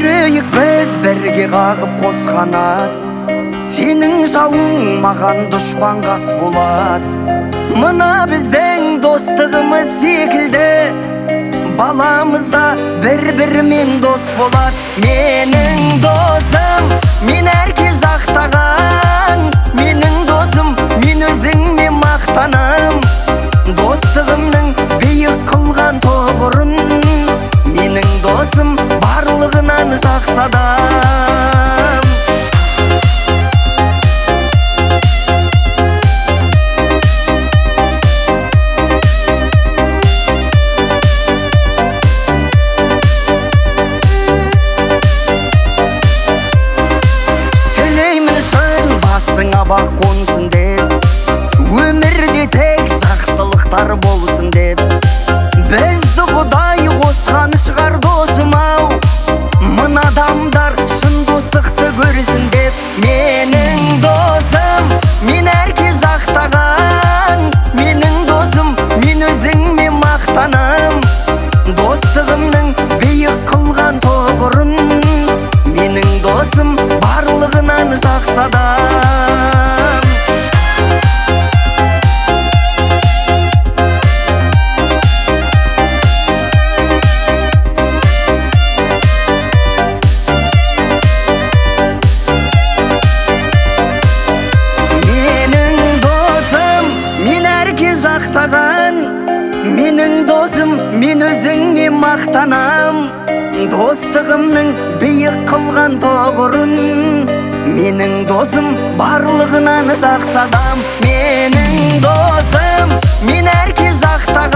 жүрейік біз бірге қағып қос қанат. Сенің жауың маған дұшпан қас болады. Мына біздің достығымыз секілді баламызда бір-бірімен дос болады. Менің досым, мен әрке жақтаған. Менің досым, мен өзіңме мақтанам. Достығымның биік қылған тұғырын, менің досым барлығынан жақсы адам. Басыңа бақ қонсын деп, өмірде тек жақсылықтар болсын деп. Бізді Құдай қосқан шығар досым-ау, мына адамдар шын достықты көрсін деп. Менің досым, мен әрке жақтаған. Менің досым, мен өзіңме мақтанам. Достығымның биік қылған тұғырын, менің досым барлығынан жақсы адам. Жақтаған, менің досым, мен өзіңме мақтанам. Достығымның биік қылған тұғырын, менің досым барлығынан жақсы адам. Менің досым, мен әрке жақтаған.